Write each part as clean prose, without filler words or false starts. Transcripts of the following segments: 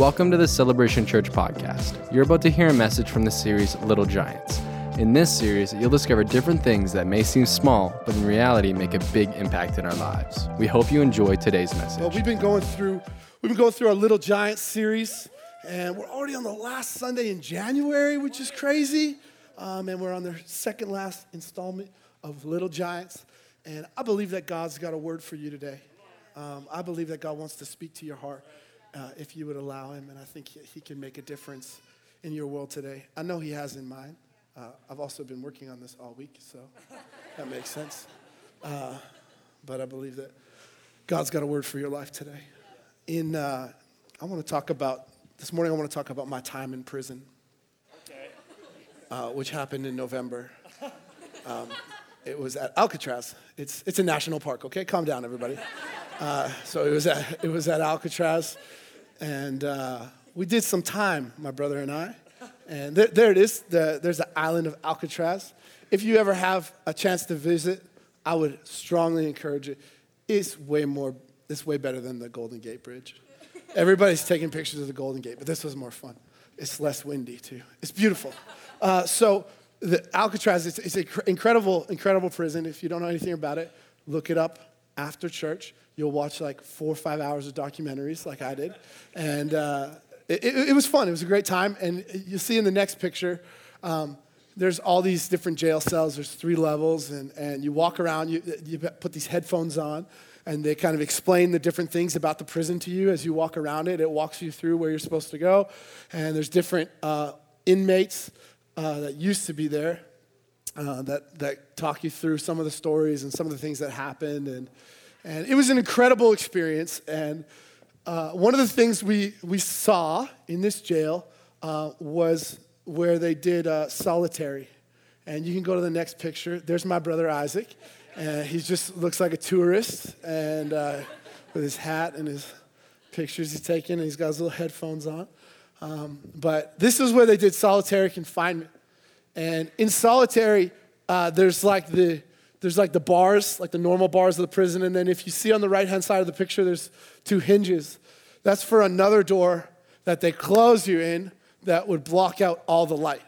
Welcome to the Celebration Church podcast. You're about to hear a message from the series Little Giants. In this series, you'll discover different things that may seem small, but in reality make a big impact in our lives. We hope you enjoy today's message. Well, we've been going through our Little Giants series, and we're already on the last Sunday in January, which is crazy. And we're on the second last installment of Little Giants. And I believe that God's got a word for you today. I believe that God wants to speak to your heart if you would allow him. And I think he can make a difference in your world today. I know he has in mind. I've also been working on this all week, so that makes sense. But I believe that God's got a word for your life today. This morning I want to talk about my time in prison, which happened in November. It was at Alcatraz. It's a national park, okay? Calm down, everybody. So it was at Alcatraz, and we did some time, my brother and I. And there it is. There's the island of Alcatraz. If you ever have a chance to visit, I would strongly encourage it. It's way better than the Golden Gate Bridge. Everybody's taking pictures of the Golden Gate, but this was more fun. It's less windy too. It's beautiful. So the Alcatraz, it's an incredible prison. If you don't know anything about it, look it up after church. You'll watch like 4 or 5 hours of documentaries like I did. And it was fun. It was a great time. And you'll see in the next picture, there's all these different jail cells. There's 3 levels. And you walk around, you put these headphones on, and they kind of explain the different things about the prison to you as you walk around it. It walks you through where you're supposed to go. And there's different inmates that used to be there that talk you through some of the stories and some of the things that happened. And it was an incredible experience. And one of the things we saw in this jail was where they did solitary. And you can go to the next picture. There's my brother Isaac. And he just looks like a tourist, and with his hat and his pictures he's taking, and he's got his little headphones on. But this is where they did solitary confinement. And in solitary, there's like the bars, like the normal bars of the prison. And then if you see on the right-hand side of the picture, there's 2 hinges. That's for another door that they close you in that would block out all the light.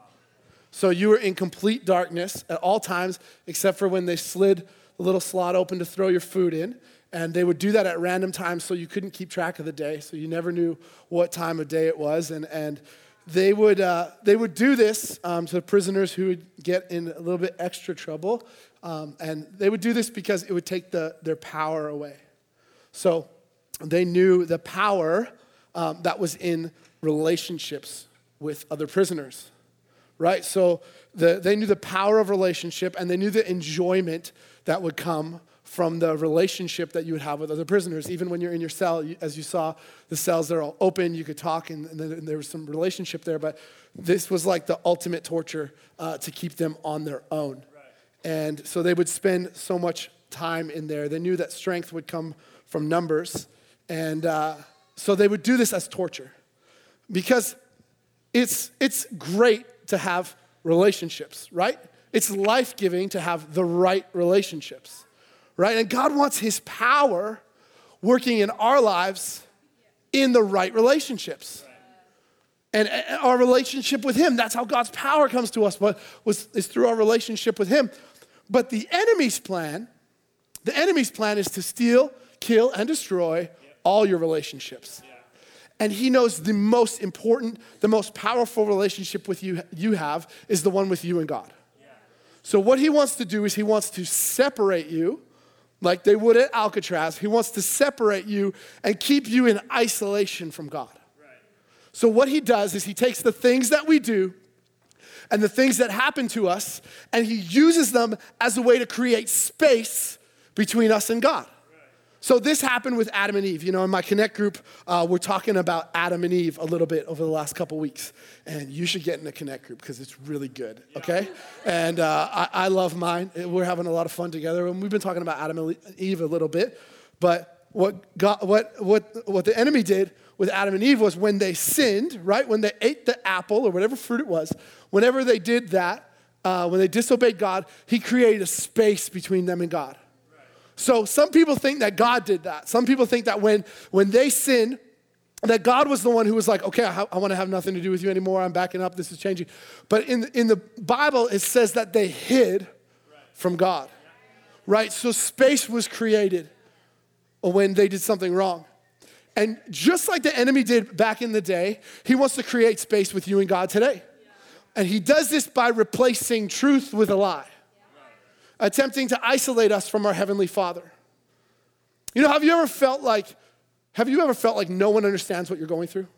So you were in complete darkness at all times, except for when they slid the little slot open to throw your food in. And they would do that at random times so you couldn't keep track of the day. So you never knew what time of day it was. And they would do this to the prisoners who would get in a little bit extra trouble. And they would do this because it would take their power away. So they knew the power that was in relationships with other prisoners, right? So they knew the power of relationship, and they knew the enjoyment that would come from the relationship that you would have with other prisoners. Even when you're in your cell, as you saw, the cells, they're all open, you could talk, and there was some relationship there, but this was like the ultimate torture to keep them on their own. Right. And so they would spend so much time in there. They knew that strength would come from numbers, and so they would do this as torture. Because it's great to have relationships, right? It's life-giving to have the right relationships, right? And God wants his power working in our lives in the right relationships. And our relationship with him, that's how God's power comes to us, but is through our relationship with him. But the enemy's plan is to steal, kill, and destroy all your relationships. And he knows the most important, the most powerful relationship with you have is the one with you and God. So what he wants to do is he wants to separate you, like they would at Alcatraz. He wants to separate you and keep you in isolation from God. So what he does is he takes the things that we do and the things that happen to us, and he uses them as a way to create space between us and God. So this happened with Adam and Eve. You know, in my Connect group, we're talking about Adam and Eve a little bit over the last couple weeks. And you should get in the Connect group because it's really good, okay? And I love mine. We're having a lot of fun together. And we've been talking about Adam and Eve a little bit. But what the enemy did with Adam and Eve was when they sinned, right? When they ate the apple or whatever fruit it was, whenever they did that, when they disobeyed God, he created a space between them and God. So some people think that God did that. Some people think that when they sin, that God was the one who was like, okay, I want to have nothing to do with you anymore. I'm backing up. This is changing. But in the Bible, it says that they hid from God, right? So space was created when they did something wrong. And just like the enemy did back in the day, he wants to create space with you and God today. And he does this by replacing truth with a lie, attempting to isolate us from our Heavenly Father. You know, have you ever felt like no one understands what you're going through?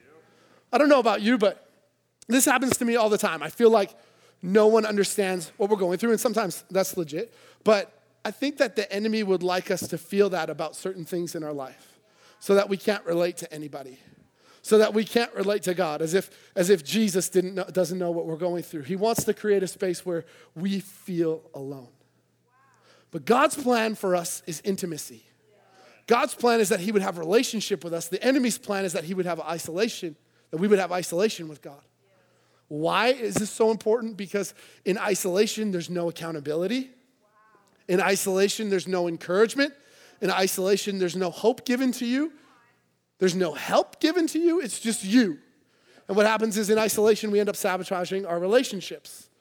I don't know about you, but this happens to me all the time. I feel like no one understands what we're going through, and sometimes that's legit. But I think that the enemy would like us to feel that about certain things in our life, so that we can't relate to anybody, so that we can't relate to God, as if Jesus doesn't know what we're going through. He wants to create a space where we feel alone. But God's plan for us is intimacy. God's plan is that he would have a relationship with us. The enemy's plan is that he would have isolation, that we would have isolation with God. Why is this so important? Because in isolation, there's no accountability. In isolation, there's no encouragement. In isolation, there's no hope given to you. There's no help given to you. It's just you. And what happens is in isolation, we end up sabotaging our relationships.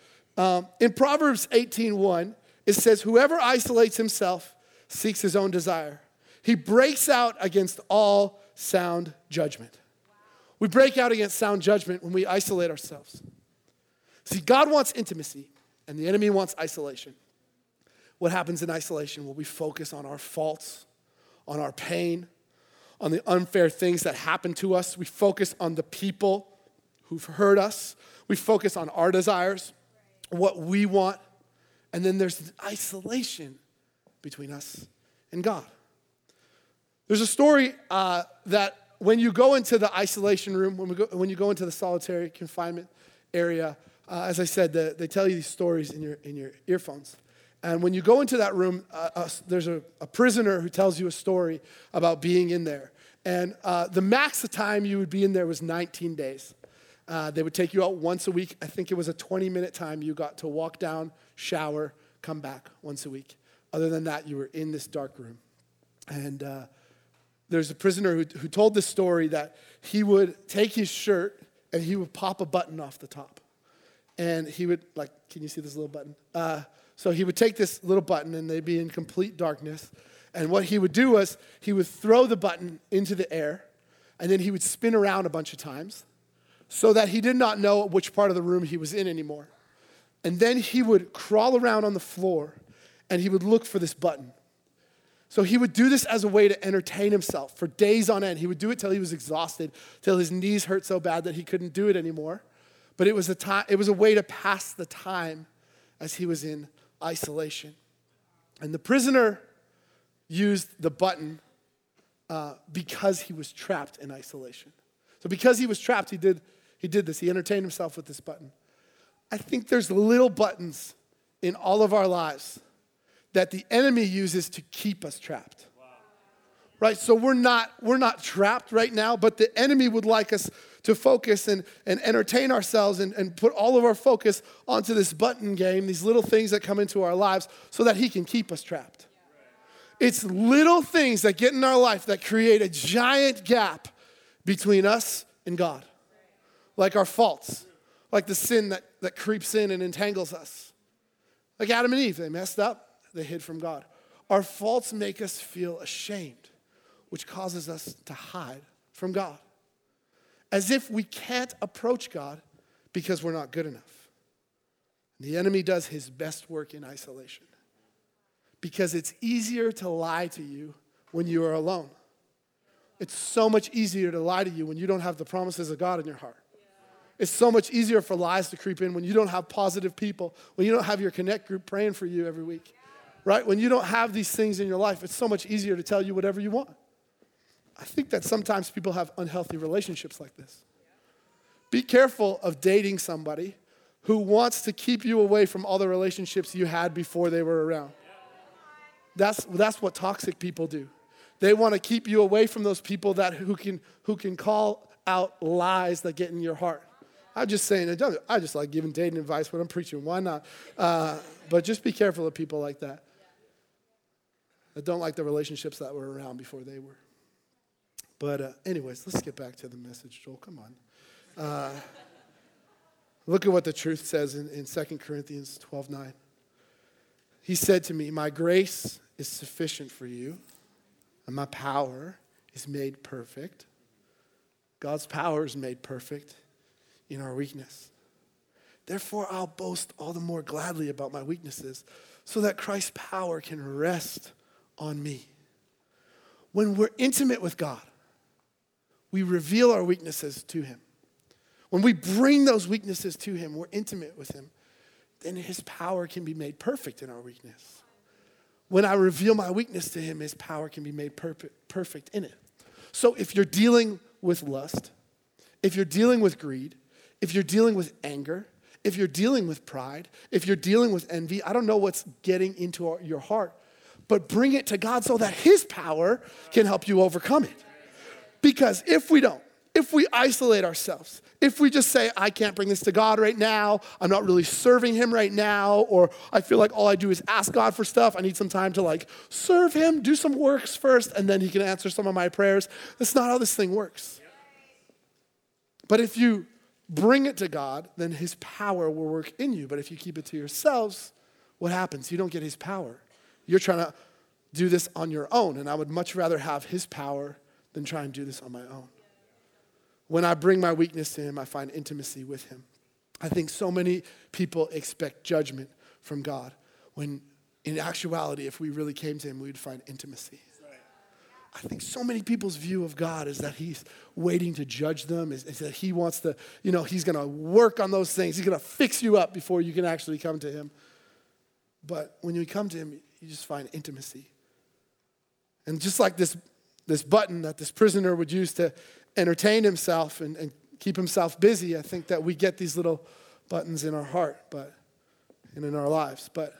In Proverbs 18:1, it says, whoever isolates himself seeks his own desire. He breaks out against all sound judgment. We break out against sound judgment when we isolate ourselves. See, God wants intimacy, and the enemy wants isolation. What happens in isolation? Well, we focus on our faults, on our pain, on the unfair things that happen to us. We focus on the people who've hurt us. We focus on our desires, what we want. And then there's isolation between us and God. There's a story that when you go into the isolation room, when you go into the solitary confinement area, as I said, they tell you these stories in your earphones. And when you go into that room, there's a prisoner who tells you a story about being in there. And the max of time you would be in there was 19 days. They would take you out once a week. I think it was a 20-minute time you got to walk down, shower, come back once a week. Other than that, you were in this dark room. And there's a prisoner who told this story that he would take his shirt and he would pop a button off the top. And he would, can you see this little button? So he would take this little button and they'd be in complete darkness. And what he would do was he would throw the button into the air and then he would spin around a bunch of times so that he did not know which part of the room he was in anymore. And then he would crawl around on the floor and he would look for this button. So he would do this as a way to entertain himself for days on end. He would do it till he was exhausted, till his knees hurt so bad that he couldn't do it anymore. But it was a way to pass the time as he was in isolation. And the prisoner used the button because he was trapped in isolation. So because he was trapped, he did this. He entertained himself with this button. I think there's little buttons in all of our lives that the enemy uses to keep us trapped. Wow. Right? So we're not trapped right now, but the enemy would like us to focus and entertain ourselves and put all of our focus onto this button game, these little things that come into our lives so that he can keep us trapped. It's little things that get in our life that create a giant gap between us and God. Like our faults, like the sin that creeps in and entangles us. Like Adam and Eve, they messed up. They hid from God. Our faults make us feel ashamed, which causes us to hide from God. As if we can't approach God because we're not good enough. The enemy does his best work in isolation because it's easier to lie to you when you are alone. It's so much easier to lie to you when you don't have the promises of God in your heart. It's so much easier for lies to creep in when you don't have positive people, when you don't have your connect group praying for you every week. Right? When you don't have these things in your life, it's so much easier to tell you whatever you want. I think that sometimes people have unhealthy relationships like this. Be careful of dating somebody who wants to keep you away from all the relationships you had before they were around. That's what toxic people do. They want to keep you away from those people who can call out lies that get in your heart. I'm just saying, I just like giving dating advice when I'm preaching. Why not? But just be careful of people like that don't like the relationships that were around before they were. But anyways, let's get back to the message, Joel. Come on. Look at what the truth says in 2 Corinthians 12:9. He said to me, my grace is sufficient for you, and my power is made perfect. God's power is made perfect in our weakness. Therefore, I'll boast all the more gladly about my weaknesses, so that Christ's power can rest on me. When we're intimate with God, we reveal our weaknesses to him. When we bring those weaknesses to him, we're intimate with him, then his power can be made perfect in our weakness. When I reveal my weakness to him, his power can be made perfect in it. So if you're dealing with lust, if you're dealing with greed, if you're dealing with anger, if you're dealing with pride, if you're dealing with envy, I don't know what's getting into your heart, but bring it to God so that his power can help you overcome it. Because if we don't, if we isolate ourselves, if we just say, I can't bring this to God right now, I'm not really serving him right now, or I feel like all I do is ask God for stuff, I need some time to serve him, do some works first, and then he can answer some of my prayers. That's not how this thing works. But if you bring it to God, then his power will work in you. But if you keep it to yourselves, what happens? You don't get his power. You're trying to do this on your own, and I would much rather have his power than try and do this on my own. When I bring my weakness to him, I find intimacy with him. I think so many people expect judgment from God, when in actuality, if we really came to him, we would find intimacy. I think so many people's view of God is that he's waiting to judge them, is that he wants to, he's going to work on those things. He's going to fix you up before you can actually come to him. But when you come to him, you just find intimacy. And just like this button that this prisoner would use to entertain himself and keep himself busy, I think that we get these little buttons in our heart and in our lives. But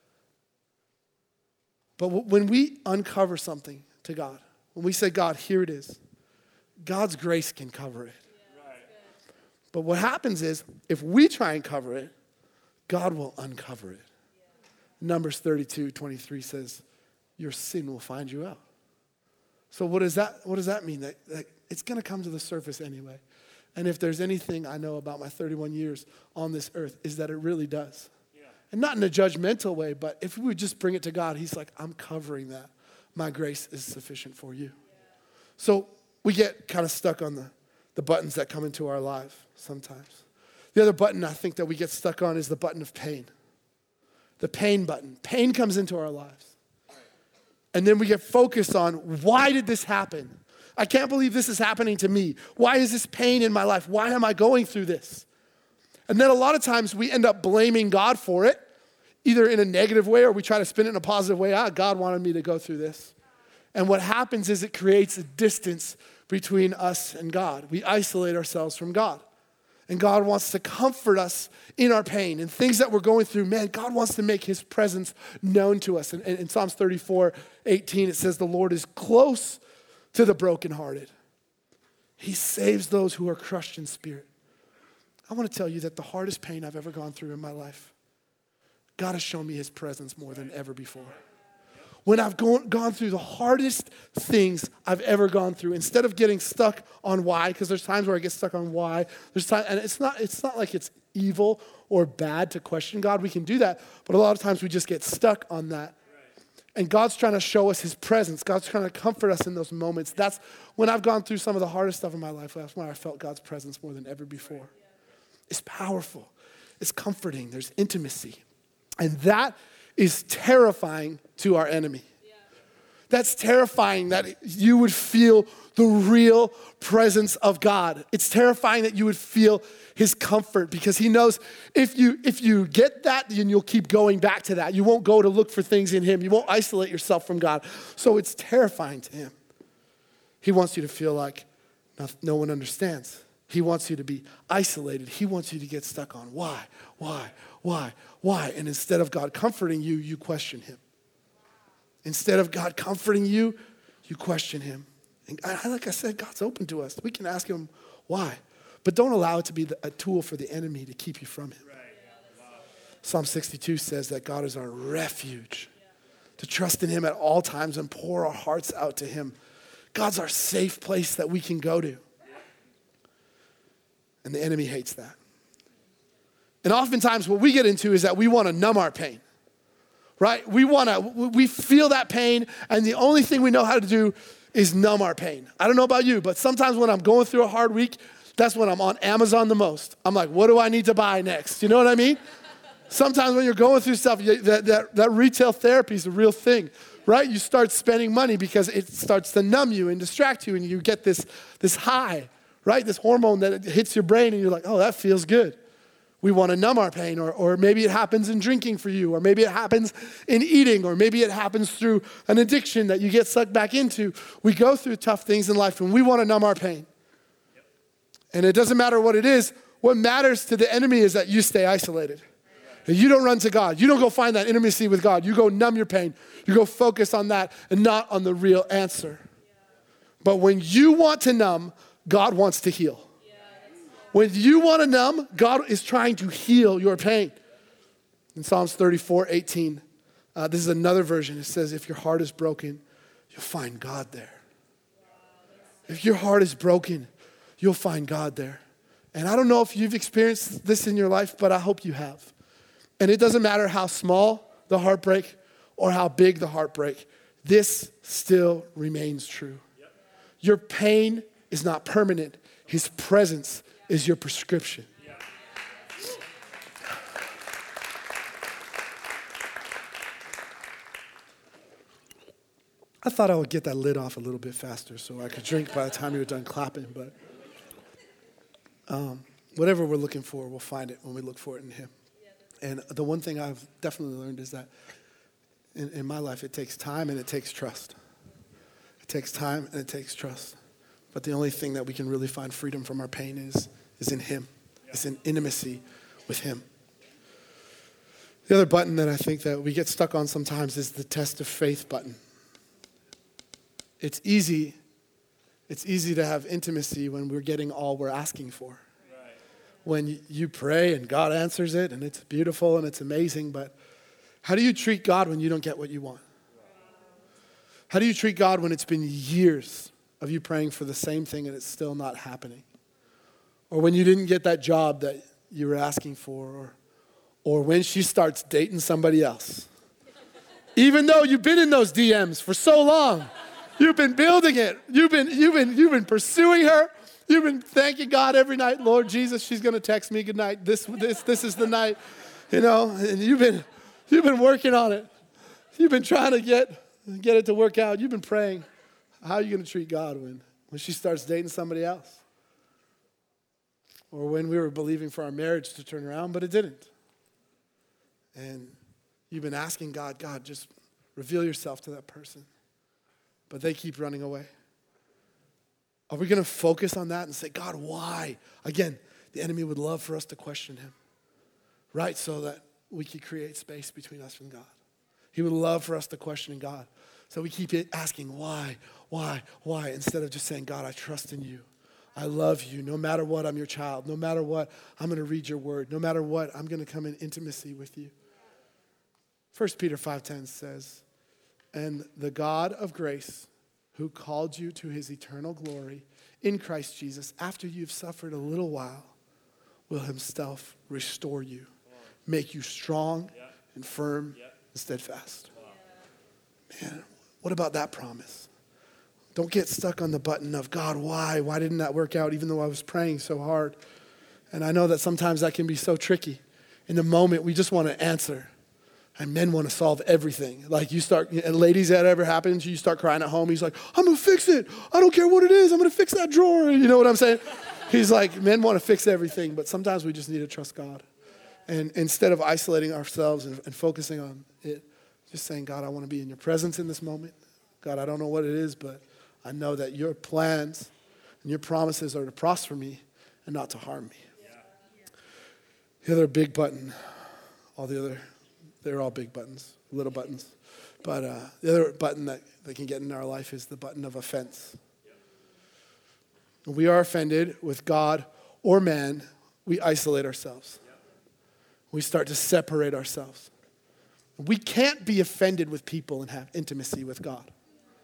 when we uncover something to God, when we say, God, here it is, God's grace can cover it. Right. But what happens is, if we try and cover it, God will uncover it. Numbers 32:23 says, your sin will find you out. So what does that mean? That it's going to come to the surface anyway. And if there's anything I know about my 31 years on this earth, is that it really does. Yeah. And not in a judgmental way, but if we would just bring it to God, he's like, I'm covering that. My grace is sufficient for you. Yeah. So we get kind of stuck on the buttons that come into our life sometimes. The other button I think that we get stuck on is the button of pain. The pain button. Pain comes into our lives. And then we get focused on, why did this happen? I can't believe this is happening to me. Why is this pain in my life? Why am I going through this? And then a lot of times we end up blaming God for it, either in a negative way or we try to spin it in a positive way. God wanted me to go through this. And what happens is it creates a distance between us and God. We isolate ourselves from God. And God wants to comfort us in our pain and things that we're going through. Man, God wants to make his presence known to us. And in Psalms 34:18, it says, the Lord is close to the brokenhearted. He saves those who are crushed in spirit. I want to tell you that the hardest pain I've ever gone through in my life, God has shown me his presence more than ever before. When I've gone through the hardest things I've ever gone through, instead of getting stuck on why, because there's times where I get stuck on why, and it's not like it's evil or bad to question God. We can do that, but a lot of times we just get stuck on that. And God's trying to show us his presence. God's trying to comfort us in those moments. That's when I've gone through some of the hardest stuff in my life. That's when I felt God's presence more than ever before. It's powerful. It's comforting. There's intimacy. And that is terrifying to our enemy. That's terrifying that you would feel the real presence of God. It's terrifying that you would feel his comfort, because he knows if you get that, then you'll keep going back to that. You won't go to look for things in him. You won't isolate yourself from God. So it's terrifying to him. He wants you to feel like no one understands. He wants you to be isolated. He wants you to get stuck on why. And instead of God comforting you, you question him. Instead of God comforting you, you question him. And like I said, God's open to us. We can ask him why. But don't allow it to be a tool for the enemy to keep you from him. Right. Wow. Psalm 62 says that God is our refuge. To trust in him at all times and pour our hearts out to him. God's our safe place that we can go to. And the enemy hates that. And oftentimes what we get into is that we want to numb our pain, right? We feel that pain, and the only thing we know how to do is numb our pain. I don't know about you, but sometimes when I'm going through a hard week, that's when I'm on Amazon the most. I'm like, what do I need to buy next? You know what I mean? Sometimes when you're going through stuff, that retail therapy is a real thing, right? You start spending money because it starts to numb you and distract you, and you get this high, right? This hormone that hits your brain, and you're like, oh, that feels good. We want to numb our pain, or maybe it happens in drinking for you, or maybe it happens in eating, or maybe it happens through an addiction that you get sucked back into. We go through tough things in life, and we want to numb our pain. And it doesn't matter what it is. What matters to the enemy is that you stay isolated. And you don't run to God. You don't go find that intimacy with God. You go numb your pain. You go focus on that and not on the real answer. But when you want to numb, God wants to heal. When you want to numb, God is trying to heal your pain. In Psalms 34:18, this is another version. It says, if your heart is broken, you'll find God there. If your heart is broken, you'll find God there. And I don't know if you've experienced this in your life, but I hope you have. And it doesn't matter how small the heartbreak or how big the heartbreak, this still remains true. Your pain is not permanent. His presence is your prescription. I thought I would get that lid off a little bit faster so I could drink by the time you were done clapping, but whatever we're looking for, we'll find it when we look for it in him. And the one thing I've definitely learned is that in my life, it takes time and it takes trust. It takes time and it takes trust. But the only thing that we can really find freedom from our pain is in him. It's in intimacy with him. The other button that I think that we get stuck on sometimes is the test of faith button. It's easy to have intimacy when we're getting all we're asking for. When you pray and God answers it and it's beautiful and it's amazing, but how do you treat God when you don't get what you want? How do you treat God when it's been years of you praying for the same thing and it's still not happening? Or when you didn't get that job that you were asking for, or when she starts dating somebody else. Even though you've been in those DMs for so long, you've been building it, you've been pursuing her. You've been thanking God every night, Lord Jesus, she's going to text me good night. This is the night, and you've been working on it. You've been trying to get it to work out. You've been praying. How are you going to treat God when she starts dating somebody else? Or when we were believing for our marriage to turn around, but it didn't. And you've been asking God, just reveal yourself to that person. But they keep running away. Are we going to focus on that and say, God, why? Again, the enemy would love for us to question him, right? So that we can create space between us and God. He would love for us to question God. So we keep asking, why, instead of just saying, God, I trust in you. I love you. No matter what, I'm your child. No matter what, I'm going to read your word. No matter what, I'm going to come in intimacy with you. 1 Peter 5:10 says, and the God of grace, who called you to his eternal glory in Christ Jesus, after you've suffered a little while, will himself restore you, make you strong and firm and steadfast. Man, what about that promise? Don't get stuck on the button of, God, why? Why didn't that work out even though I was praying so hard? And I know that sometimes that can be so tricky. In the moment, we just want to answer. And men want to solve everything. Like and ladies, that ever happens, you start crying at home. He's like, I'm going to fix it. I don't care what it is. I'm going to fix that drawer. You know what I'm saying? He's like, men want to fix everything, but sometimes we just need to trust God. And instead of isolating ourselves and focusing on it, just saying, God, I want to be in your presence in this moment. God, I don't know what it is, but I know that your plans and your promises are to prosper me and not to harm me. The other big button, they're all big buttons, little buttons. But the other button that can get in our life is the button of offense. When we are offended with God or man, we isolate ourselves. We start to separate ourselves. We can't be offended with people and have intimacy with God.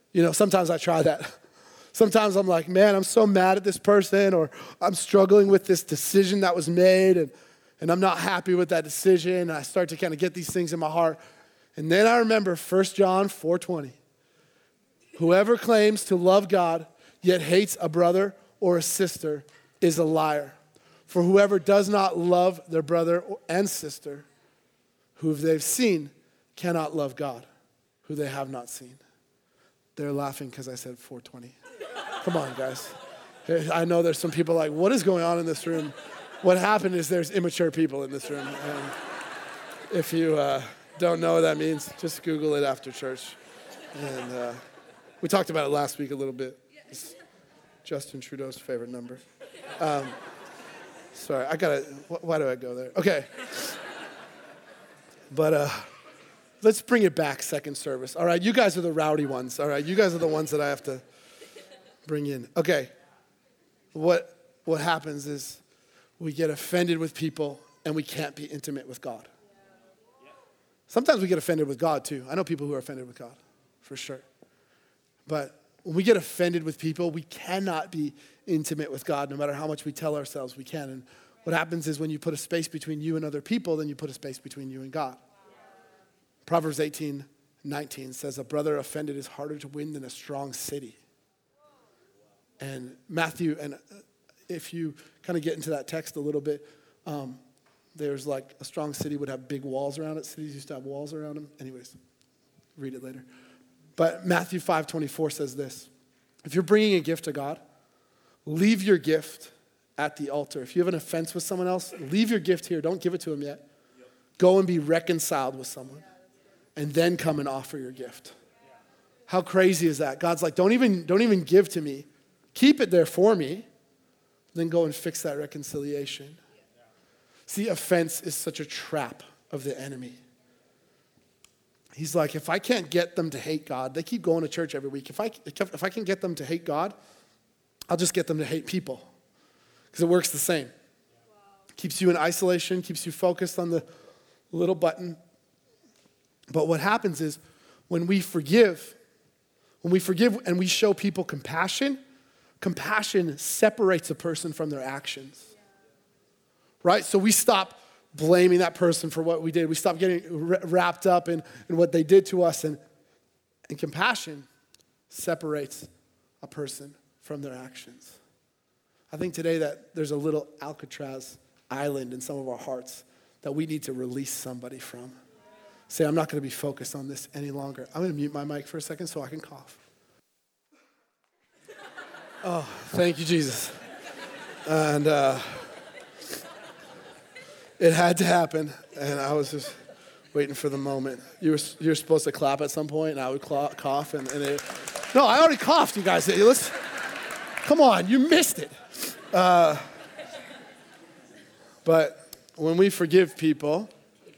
Sometimes I try that. Sometimes I'm like, man, I'm so mad at this person, or I'm struggling with this decision that was made, and I'm not happy with that decision. I start to kind of get these things in my heart. And then I remember 1 John 4:20. Whoever claims to love God yet hates a brother or a sister is a liar. For whoever does not love their brother and sister, who they've seen, cannot love God, who they have not seen. They're laughing because I said 4:20. Come on, guys. I know there's some people like, what is going on in this room? What happened is there's immature people in this room. And if you don't know what that means, just Google it after church. And we talked about it last week a little bit. It's Justin Trudeau's favorite number. Sorry, why do I go there? Okay. But let's bring it back, second service. All right, you guys are the rowdy ones. All right, you guys are the ones that I have to bring in. Okay, what happens is we get offended with people and we can't be intimate with God. Sometimes we get offended with God too. I know people who are offended with God, for sure. But when we get offended with people, we cannot be intimate with God no matter how much we tell ourselves we can. And what happens is when you put a space between you and other people, then you put a space between you and God. Proverbs 18:19 says, a brother offended is harder to win than a strong city. And Matthew, and if you kind of get into that text a little bit, there's like a strong city would have big walls around it. Cities used to have walls around them. Anyways, read it later. But Matthew 5:24 says this. If you're bringing a gift to God, leave your gift at the altar. If you have an offense with someone else, leave your gift here. Don't give it to them yet. Go and be reconciled with someone. And then come and offer your gift. How crazy is that? God's like, don't even give to me. Keep it there for me. Then go and fix that reconciliation. See, offense is such a trap of the enemy. He's like, if I can't get them to hate God, they keep going to church every week. If I can get them to hate God, I'll just get them to hate people. Because it works the same. Keeps you in isolation, keeps you focused on the little button. But what happens is when we forgive and we show people compassion, compassion separates a person from their actions. Right? So we stop blaming that person for what we did. We stop getting wrapped up in what they did to us. And compassion separates a person from their actions. I think today that there's a little Alcatraz island in some of our hearts that we need to release somebody from. Say, I'm not going to be focused on this any longer. I'm going to mute my mic for a second so I can cough. Oh, thank you, Jesus. And it had to happen, and I was just waiting for the moment. You were supposed to clap at some point, and I would cough, and it... No, I already coughed, you guys. Come on, you missed it. But when we forgive people,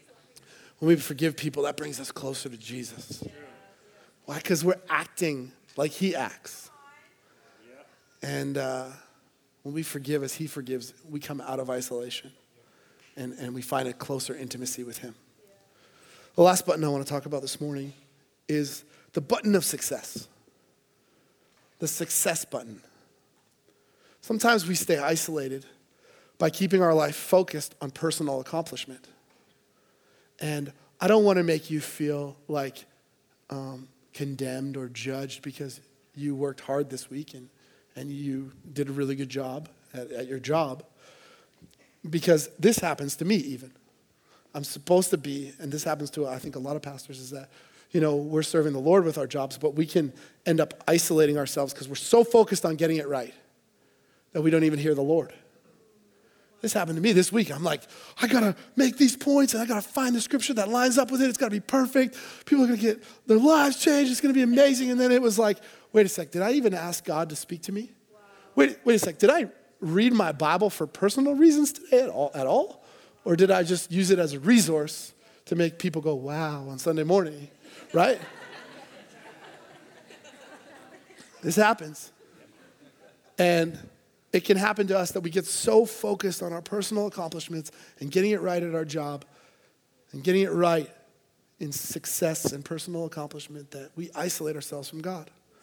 that brings us closer to Jesus. Why? Because we're acting like he acts. And when we forgive as he forgives, we come out of isolation. And we find a closer intimacy with him. The last button I want to talk about this morning is the button of success. The success button. Sometimes we stay isolated by keeping our life focused on personal accomplishment. And I don't want to make you feel like condemned or judged because you worked hard this week and you did a really good job at your job. Because this happens to me even. I'm supposed to be, and this happens to, I think, a lot of pastors, is that, we're serving the Lord with our jobs, but we can end up isolating ourselves because we're so focused on getting it right that we don't even hear the Lord. This happened to me this week. I'm like, I got to make these points, and I got to find the scripture that lines up with it. It's got to be perfect. People are going to get their lives changed. It's going to be amazing. And then it was like, wait a sec, did I even ask God to speak to me? Wow. Wait a sec, did I read my Bible for personal reasons today at all? Or did I just use it as a resource to make people go, wow, on Sunday morning, right? This happens. And it can happen to us that we get so focused on our personal accomplishments and getting it right at our job and getting it right in success and personal accomplishment that we isolate ourselves from God.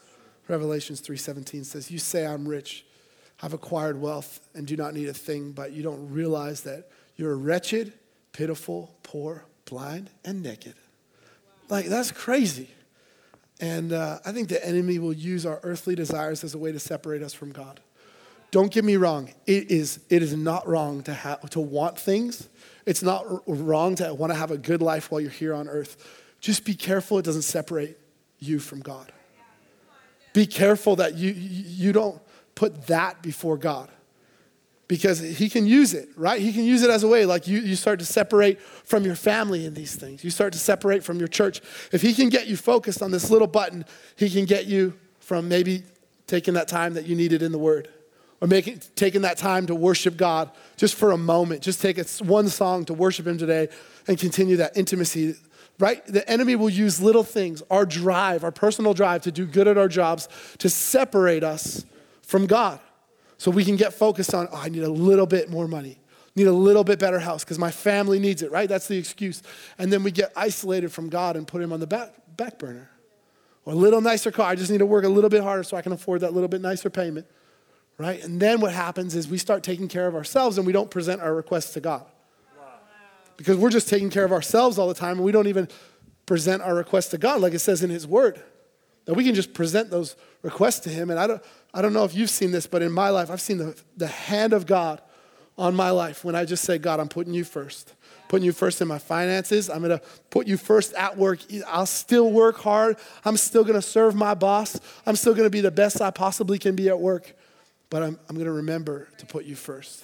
Revelations 3:17 says, you say I'm rich, I've acquired wealth and do not need a thing, but you don't realize that you're wretched, pitiful, poor, blind, and naked. Like, that's crazy. And I think the enemy will use our earthly desires as a way to separate us from God. Don't get me wrong. It is not wrong to want things. It's not wrong to want to have a good life while you're here on earth. Just be careful it doesn't separate you from God. Be careful that you don't put that before God. Because he can use it, right? He can use it as a way, like you start to separate from your family in these things. You start to separate from your church. If he can get you focused on this little button, he can get you from maybe taking that time that you needed in the Word. Or taking that time to worship God just for a moment. Just take one song to worship him today and continue that intimacy, right? The enemy will use little things, our drive, our personal drive to do good at our jobs, to separate us from God. So we can get focused on, I need a little bit more money, need a little bit better house because my family needs it, right? That's the excuse. And then we get isolated from God and put him on the back burner. Or a little nicer car, I just need to work a little bit harder so I can afford that little bit nicer payment, right? And then what happens is we start taking care of ourselves and we don't present our requests to God. Because we're just taking care of ourselves all the time and we don't even present our requests to God like it says in his word. That we can just present those requests to him. And I don't know if you've seen this, but in my life, I've seen the hand of God on my life when I just say, God, I'm putting you first. Putting you first in my finances. I'm going to put you first at work. I'll still work hard. I'm still going to serve my boss. I'm still going to be the best I possibly can be at work. But I'm going to remember to put you first.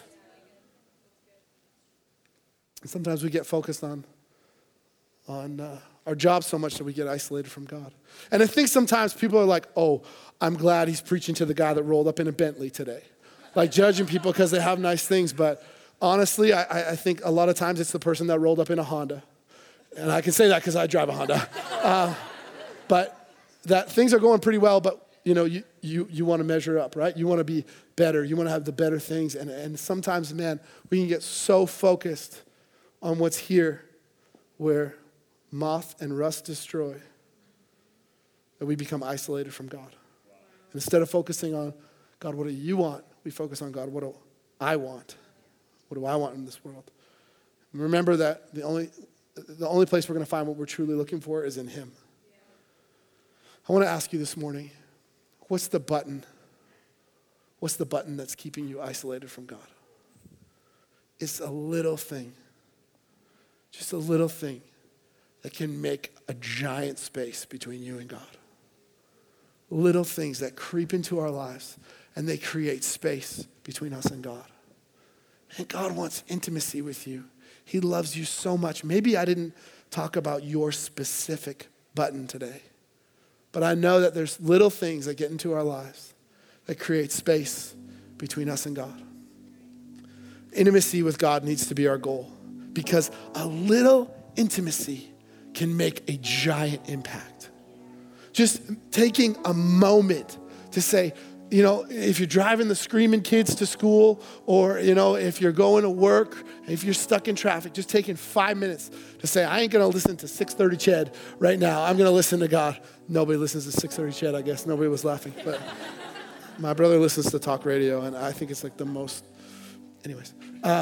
And sometimes we get focused on our job so much that we get isolated from God. And I think sometimes people are like, oh, I'm glad he's preaching to the guy that rolled up in a Bentley today. Like judging people because they have nice things. But honestly, I think a lot of times it's the person that rolled up in a Honda. And I can say that because I drive a Honda. But that things are going pretty well, but you know, you want to measure up, right? You want to be better. You want to have the better things. And sometimes, man, we can get so focused on what's here where moth and rust destroy, that we become isolated from God. And instead of focusing on, God, what do you want? We focus on, God, what do I want? What do I want in this world? And remember that the only place we're going to find what we're truly looking for is in him. I want to ask you this morning, what's the button? What's the button that's keeping you isolated from God? It's a little thing. Just a little thing that can make a giant space between you and God. Little things that creep into our lives and they create space between us and God. And God wants intimacy with you. He loves you so much. Maybe I didn't talk about your specific button today, but I know that there's little things that get into our lives that create space between us and God. Intimacy with God needs to be our goal because a little intimacy can make a giant impact. Just taking a moment to say, you know, if you're driving the screaming kids to school or, you know, if you're going to work, if you're stuck in traffic, just taking 5 minutes to say, I ain't going to listen to 6:30 Ched right now. I'm going to listen to God. Nobody listens to 6:30 Ched, I guess. Nobody was laughing. But my brother listens to talk radio, and I think it's like the most, anyways.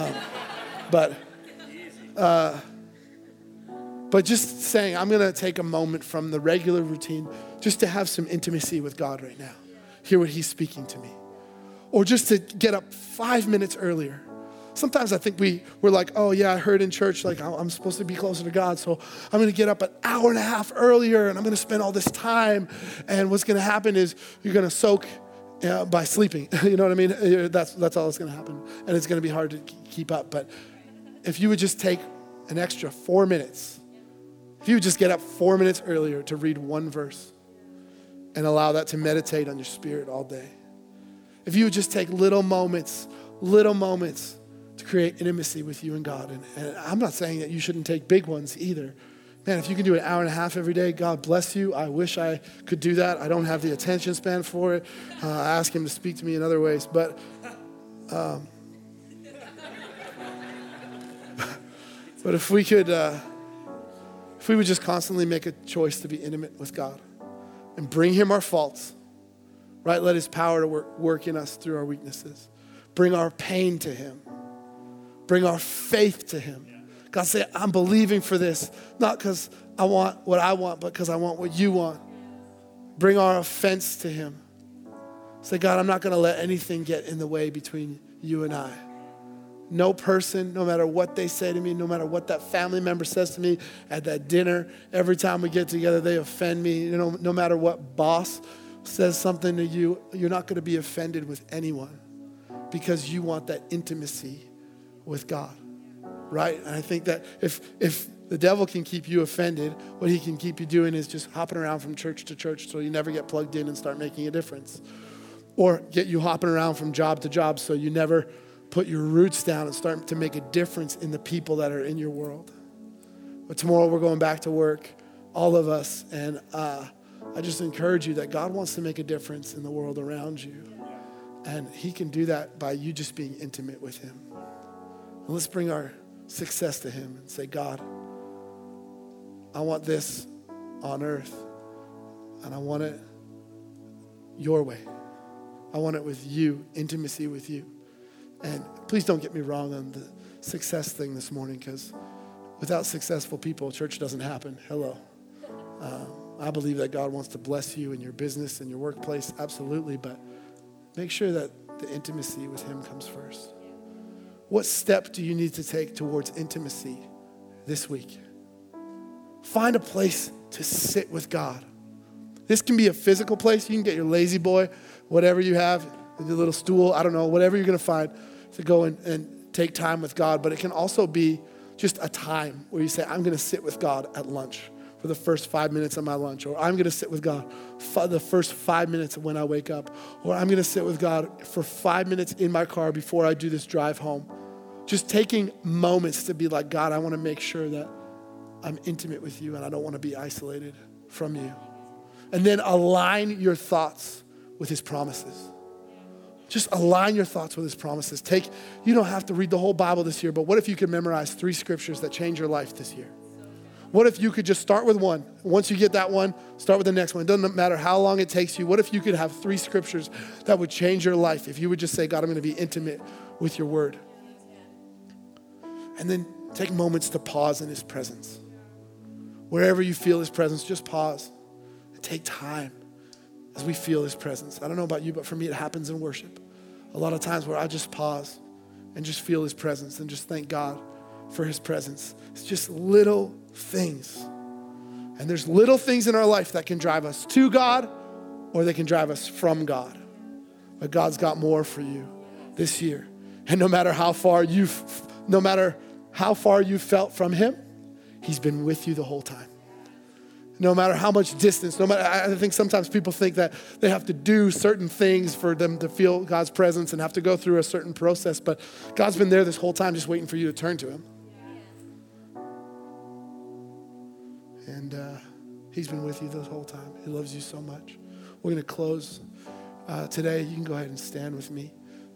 But just saying, I'm going to take a moment from the regular routine just to have some intimacy with God right now. Hear what he's speaking to me. Or just to get up 5 minutes earlier. Sometimes I think we're like, oh yeah, I heard in church, like I'm supposed to be closer to God, so I'm going to get up an hour and a half earlier and I'm going to spend all this time. And what's going to happen is you're going to soak by sleeping. You know what I mean? That's all that's going to happen. And it's going to be hard to keep up. But if you would just take an extra 4 minutes, if you would just get up 4 minutes earlier to read one verse and allow that to meditate on your spirit all day. If you would just take little moments to create intimacy with you and God. And I'm not saying that you shouldn't take big ones either. Man, if you can do an hour and a half every day, God bless you. I wish I could do that. I don't have the attention span for it. I ask him to speak to me in other ways. But but if we would just constantly make a choice to be intimate with God and bring him our faults, right? Let his power to work in us through our weaknesses. Bring our pain to him. Bring our faith to him. God, say, I'm believing for this, not because I want what I want, but because I want what you want. Bring our offense to him. Say, God, I'm not going to let anything get in the way between you and I. No person, no matter what they say to me, no matter what that family member says to me at that dinner, every time we get together, they offend me. No matter what boss says something to you, you're not going to be offended with anyone because you want that intimacy with God, right? And I think that if the devil can keep you offended, what he can keep you doing is just hopping around from church to church so you never get plugged in and start making a difference. Or get you hopping around from job to job so you never put your roots down and start to make a difference in the people that are in your world. But tomorrow we're going back to work, all of us, and I just encourage you that God wants to make a difference in the world around you. And he can do that by you just being intimate with him. And let's bring our success to him and say, God, I want this on earth, and I want it your way. I want it with you, intimacy with you. And please don't get me wrong on the success thing this morning, because without successful people, church doesn't happen. Hello. I believe that God wants to bless you in your business and your workplace, absolutely, but make sure that the intimacy with him comes first. What step do you need to take towards intimacy this week? Find a place to sit with God. This can be a physical place. You can get your lazy boy, whatever you have, your little stool, I don't know, whatever you're going to find to go and take time with God. But it can also be just a time where you say, I'm going to sit with God at lunch for the first 5 minutes of my lunch. Or I'm going to sit with God for the first 5 minutes of when I wake up. Or I'm going to sit with God for 5 minutes in my car before I do this drive home. Just taking moments to be like, God, I want to make sure that I'm intimate with you and I don't want to be isolated from you. And then align your thoughts with his promises. Just align your thoughts with his promises. You don't have to read the whole Bible this year, but what if you could memorize 3 scriptures that change your life this year? What if you could just start with one? Once you get that one, start with the next one. It doesn't matter how long it takes you. What if you could have 3 scriptures that would change your life? If you would just say, God, I'm going to be intimate with your word. And then take moments to pause in his presence. Wherever you feel his presence, just pause and take time as we feel his presence. I don't know about you, but for me, it happens in worship. A lot of times where I just pause and just feel his presence and just thank God for his presence. It's just little things. And there's little things in our life that can drive us to God or they can drive us from God. But God's got more for you this year. And no matter how far you felt from him, he's been with you the whole time. No matter how much distance, I think sometimes people think that they have to do certain things for them to feel God's presence and have to go through a certain process, but God's been there this whole time just waiting for you to turn to him. And he's been with you this whole time. He loves you so much. We're going to close today. You can go ahead and stand with me.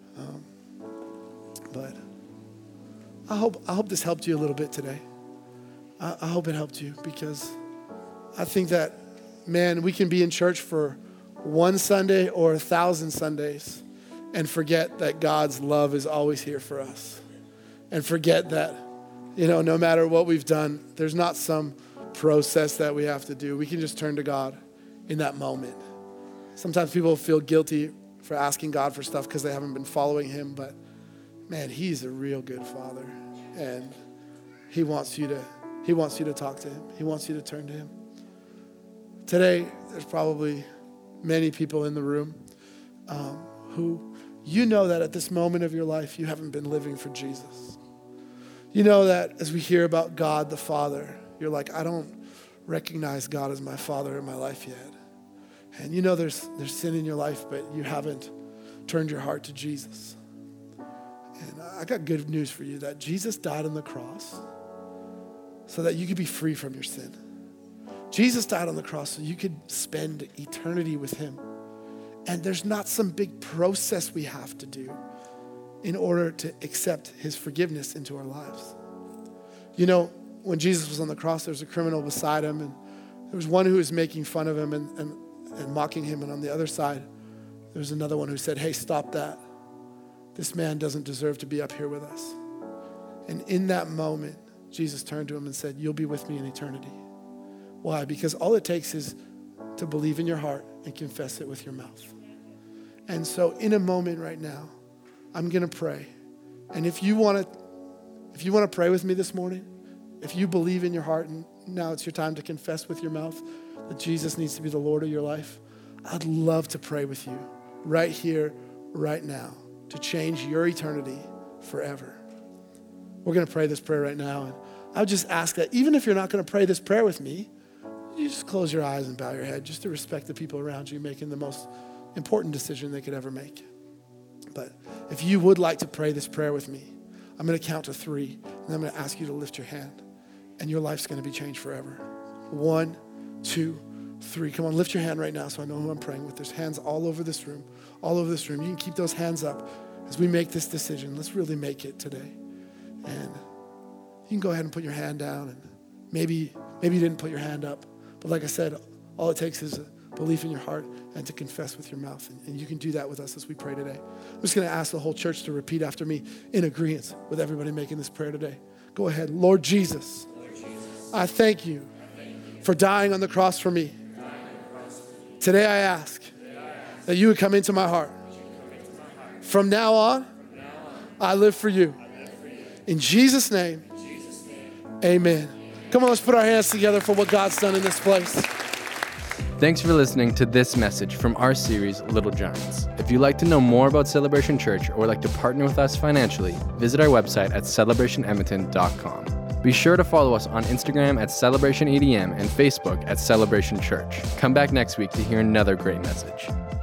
But I hope this helped you a little bit today. I hope it helped you because I think that, man, we can be in church for 1 Sunday or 1,000 Sundays and forget that God's love is always here for us. And forget that, no matter what we've done, there's not some process that we have to do. We can just turn to God in that moment. Sometimes people feel guilty for asking God for stuff because they haven't been following him, but man, he's a real good father. And he wants you to talk to him. He wants you to turn to him. Today, there's probably many people in the room who that at this moment of your life, you haven't been living for Jesus. You know that as we hear about God the Father, you're like, I don't recognize God as my Father in my life yet. And there's sin in your life, but you haven't turned your heart to Jesus. And I got good news for you, that Jesus died on the cross so that you could be free from your sin. Jesus died on the cross so you could spend eternity with him. And there's not some big process we have to do in order to accept his forgiveness into our lives. When Jesus was on the cross, there was a criminal beside him, and there was one who was making fun of him and mocking him, and on the other side There was another one who said, hey, stop that. This man doesn't deserve to be up here with us. And in that moment, Jesus turned to him and said, you'll be with me in eternity. Why? Because all it takes is to believe in your heart and confess it with your mouth. And so in a moment right now, I'm going to pray. And if you want to pray with me this morning, if you believe in your heart and now it's your time to confess with your mouth that Jesus needs to be the Lord of your life, I'd love to pray with you right here, right now, to change your eternity forever. We're going to pray this prayer right now. And I would just ask that even if you're not going to pray this prayer with me, you just close your eyes and bow your head just to respect the people around you making the most important decision they could ever make. But if you would like to pray this prayer with me, I'm going to count to 3, and I'm going to ask you to lift your hand, and your life's going to be changed forever. 1, 2, 3. Come on, lift your hand right now so I know who I'm praying with. There's hands all over this room, all over this room. You can keep those hands up as we make this decision. Let's really make it today. And you can go ahead and put your hand down, and maybe you didn't put your hand up, but like I said, all it takes is a belief in your heart and to confess with your mouth. And you can do that with us as we pray today. I'm just going to ask the whole church to repeat after me in agreement with everybody making this prayer today. Go ahead. Lord Jesus, I thank you for dying on the cross for me. Today I ask that you would come into my heart. From now on, I live for you. In Jesus' name, amen. Come on, let's put our hands together for what God's done in this place. Thanks for listening to this message from our series, Little Giants. If you'd like to know more about Celebration Church or would like to partner with us financially, visit our website at celebrationedmonton.com. Be sure to follow us on Instagram at CelebrationEDM and Facebook at Celebration Church. Come back next week to hear another great message.